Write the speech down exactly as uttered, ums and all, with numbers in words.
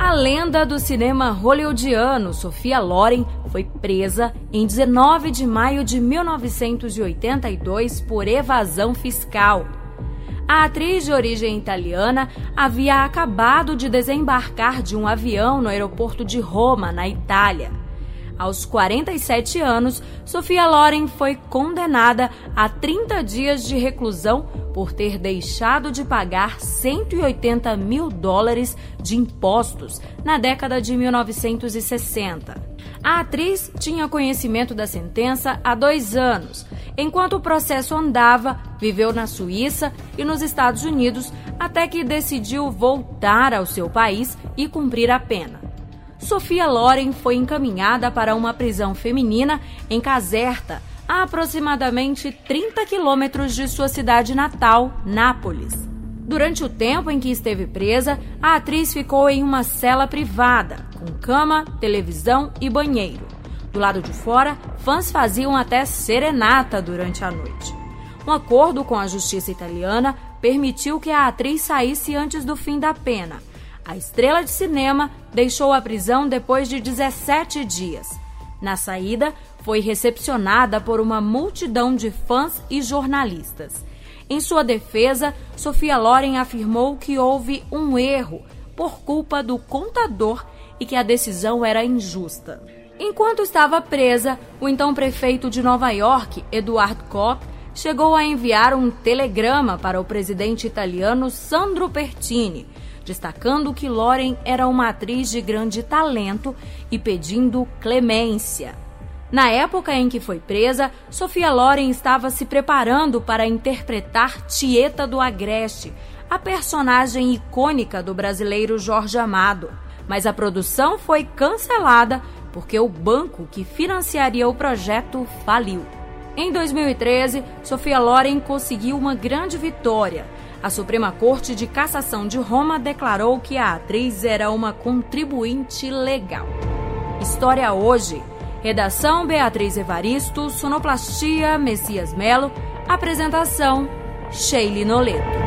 A lenda do cinema hollywoodiano Sophia Loren foi presa em dezenove de maio de mil novecentos e oitenta e dois por evasão fiscal. A atriz de origem italiana havia acabado de desembarcar de um avião no aeroporto de Roma, na Itália. Aos quarenta e sete anos, Sophia Loren foi condenada a trinta dias de reclusão por ter deixado de pagar cento e oitenta mil dólares de impostos na década de mil novecentos e sessenta. A atriz tinha conhecimento da sentença há dois anos. Enquanto o processo andava, viveu na Suíça e nos Estados Unidos até que decidiu voltar ao seu país e cumprir a pena. Sophia Loren foi encaminhada para uma prisão feminina em Caserta, a aproximadamente trinta quilômetros de sua cidade natal, Nápoles. Durante o tempo em que esteve presa, a atriz ficou em uma cela privada, com cama, televisão e banheiro. Do lado de fora, fãs faziam até serenata durante a noite. Um acordo com a justiça italiana permitiu que a atriz saísse antes do fim da pena. A estrela de cinema deixou a prisão depois de dezessete dias. Na saída, foi recepcionada por uma multidão de fãs e jornalistas. Em sua defesa, Sophia Loren afirmou que houve um erro por culpa do contador e que a decisão era injusta. Enquanto estava presa, o então prefeito de Nova York, Edward Koch, chegou a enviar um telegrama para o presidente italiano Sandro Pertini, destacando que Loren era uma atriz de grande talento e pedindo clemência. Na época em que foi presa, Sophia Loren estava se preparando para interpretar Tieta do Agreste, a personagem icônica do brasileiro Jorge Amado. Mas a produção foi cancelada porque o banco que financiaria o projeto faliu. Em dois mil e treze, Sophia Loren conseguiu uma grande vitória. A Suprema Corte de Cassação de Roma declarou que a atriz era uma contribuinte legal. História Hoje. Redação Beatriz Evaristo, sonoplastia Messias Melo, apresentação Sheili Noleto.